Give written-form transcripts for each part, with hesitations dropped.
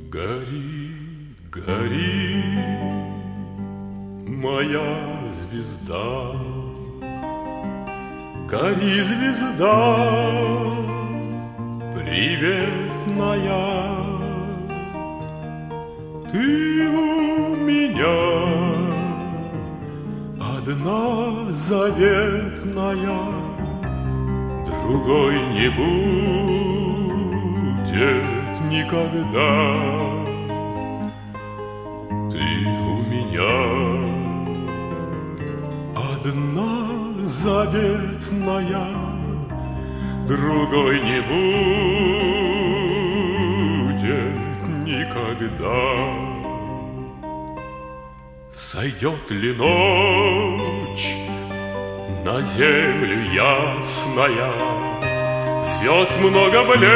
Гори, гори, моя звезда, гори, звезда, приветная. Ты у меня одна заветная, другой не будет никогда. Ты у меня одна заветная, другой не будет никогда. Сойдет ли ночь на землю ясная, звезд много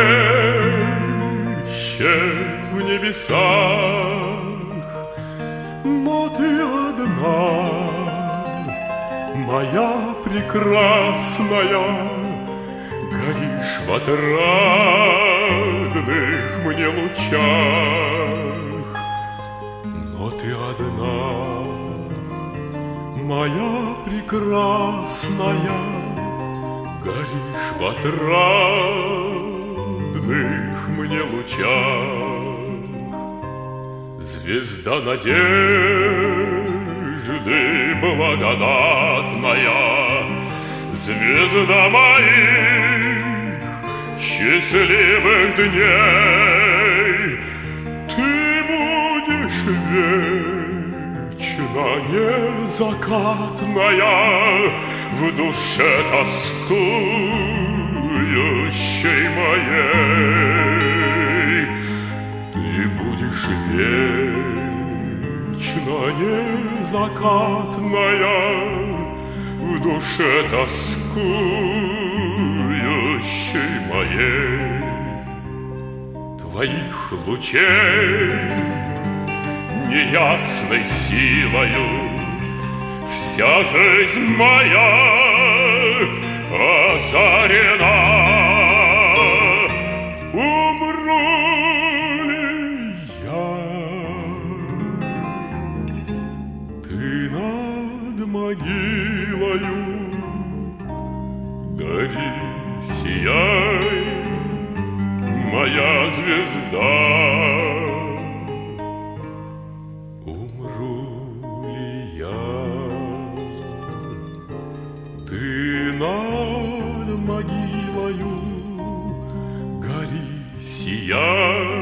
блещет в небесах, но ты одна, моя прекрасная, горишь в отрадных мне лучах, но ты одна, моя прекрасная, горишь в отрадных мне лучах. Звезда надежды благодатная, звезда моих счастливых дней, ты будешь вечно незакатная в душе тоскующей моей. Ты будешь вечно незакатная в душе тоскующей моей. Твоих лучей неясной силою вся жизнь моя озарена. Умру ли я, ты над могилою гори, сияй, моя звезда. Умру ли я, ты над могилою гори, сияй,